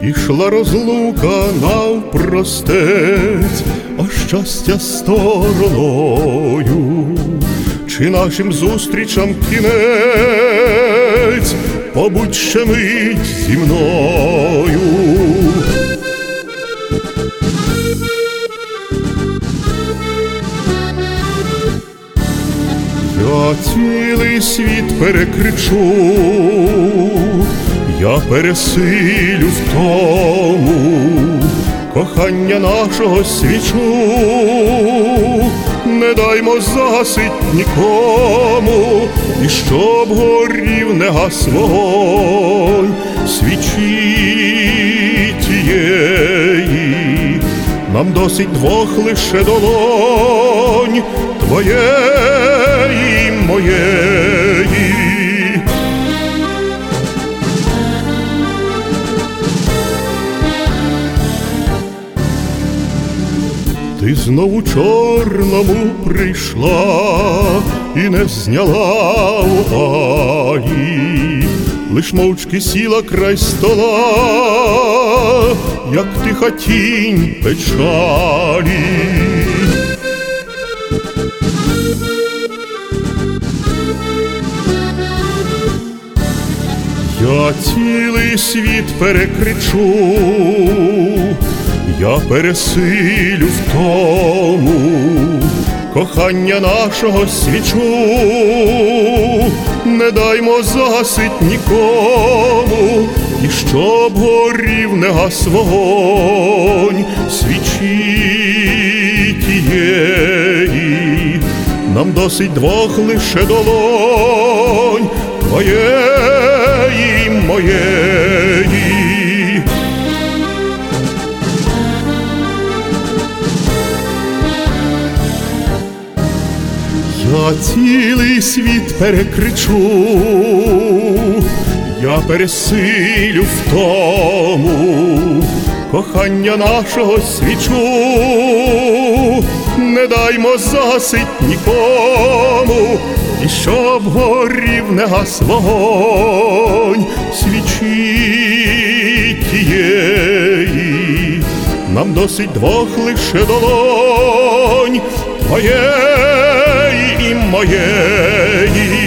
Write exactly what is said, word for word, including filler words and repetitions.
Ішла розлука навпростець, а щастя стороною. Чи нашим зустрічам кінець, побудь ще мить зі мною. Я цілий світ перекричу, я пересилю втому, кохання нашого свічу не даймо згасить нікому, і щоб горів не гас вогонь свічі тієї. Нам досить двох лише долонь, твоєї, моєї. Ти знову чорному прийшла і не зняла вуалі, лиш мовчки сіла край стола, як тиха тінь печалі. Я цілий світ перекричу, я пересилю втому, кохання нашого свічу не даймо згасить нікому, і щоб горів не гас вогонь свічі тієї. Нам досить двох лише долонь, твоєї, моєї. Я цілий світ перекричу, я пересилю втому, кохання нашого свічу не даймо згасить нікому, і щоб горів не гас вогонь свічі тієї. Нам досить двох лише долонь, твоєї і моєї.